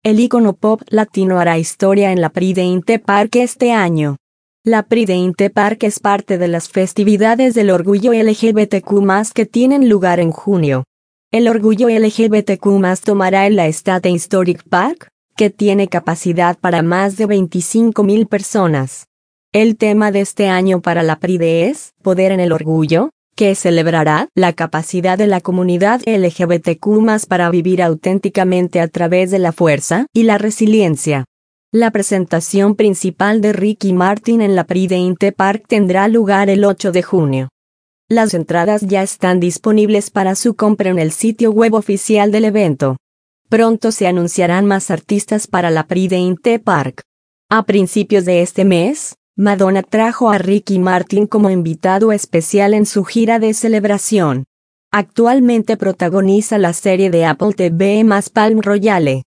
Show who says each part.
Speaker 1: El ícono pop latino hará historia en la Pride in the Park este año. La Pride in the Park es parte de las festividades del orgullo LGBTQ+, que tienen lugar en junio. El orgullo LGBTQ+ tomará en la State Historic Park, que tiene capacidad para más de 25,000 personas. El tema de este año para la Pride es Poder en el Orgullo, que celebrará la capacidad de la comunidad LGBTQ+ para vivir auténticamente a través de la fuerza y la resiliencia. La presentación principal de Ricky Martin en la Pride in the Park tendrá lugar el 8 de junio. Las entradas ya están disponibles para su compra en el sitio web oficial del evento. Pronto se anunciarán más artistas para la Pride in the Park. A principios de este mes, Madonna trajo a Ricky Martin como invitado especial en su gira de celebración. Actualmente protagoniza la serie de Apple TV+ Palm Royale.